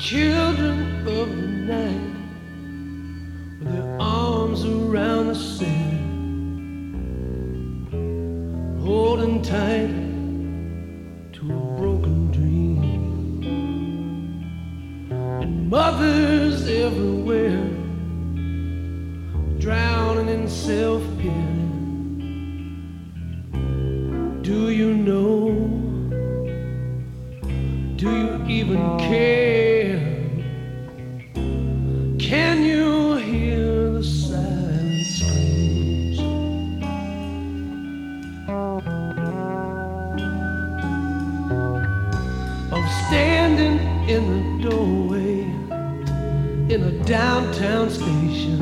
Children of the night, with their arms around the sin, holding tight to a broken dream, and mothers everywhere drowning in self-pity. Do you know? Do you even care? Can you hear the silent screams of standing in the doorway in a downtown station,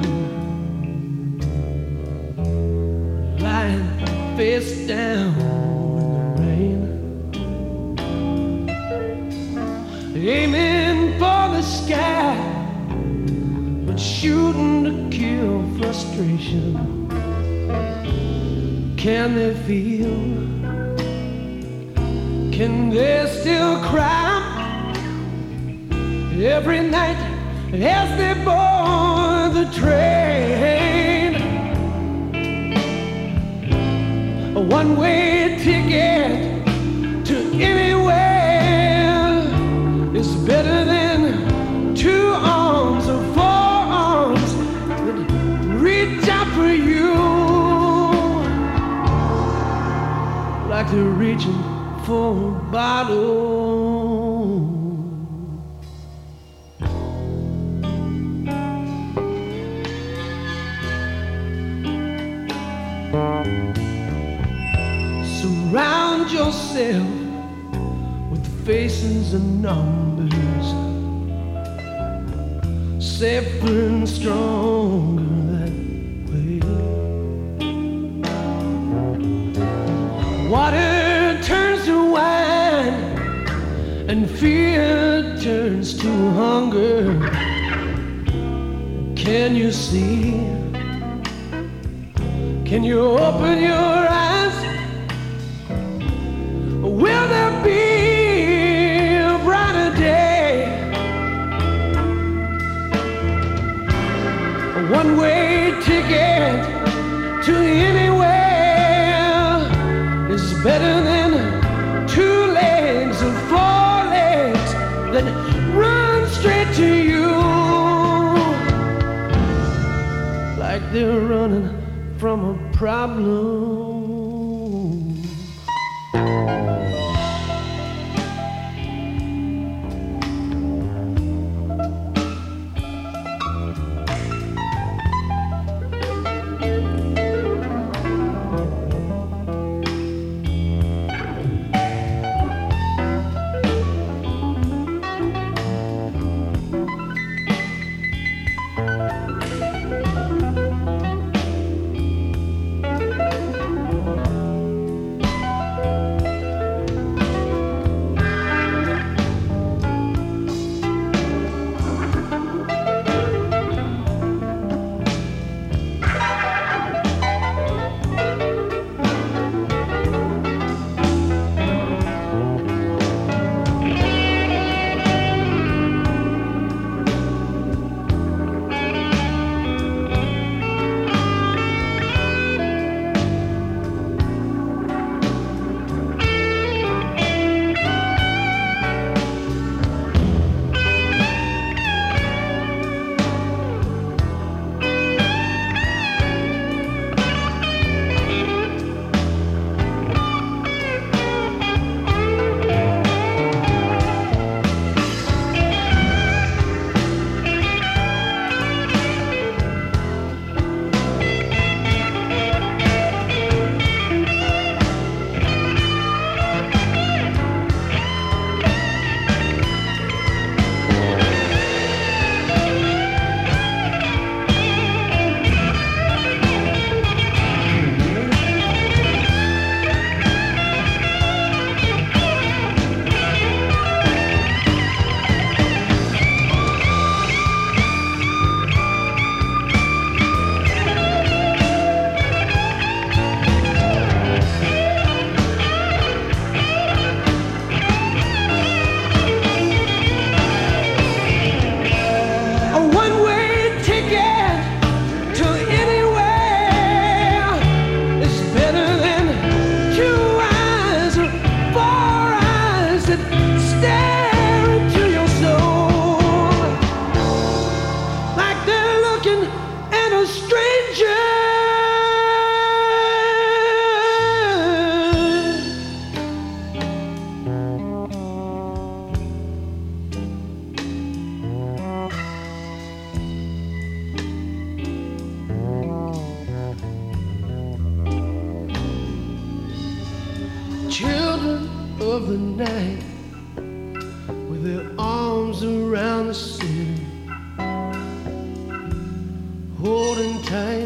lying face down in the rain, aiming for the sky, but shooting to kill frustration? Can they feel? Can they still cry every night as they board the train? A one-way ticket to anywhere is better than two arms or four arms that reach out for you like they're reaching for a bottle. Surround yourself with faces and numbers, safer and stronger that way. Water turns to wine and fear turns to hunger. Can you see? Can you open your eyes? Will there be a brighter day? A one-way ticket to anywhere is better than two legs or four legs that run straight to you like they're running from a problem. of the night with their arms around the city, holding tight.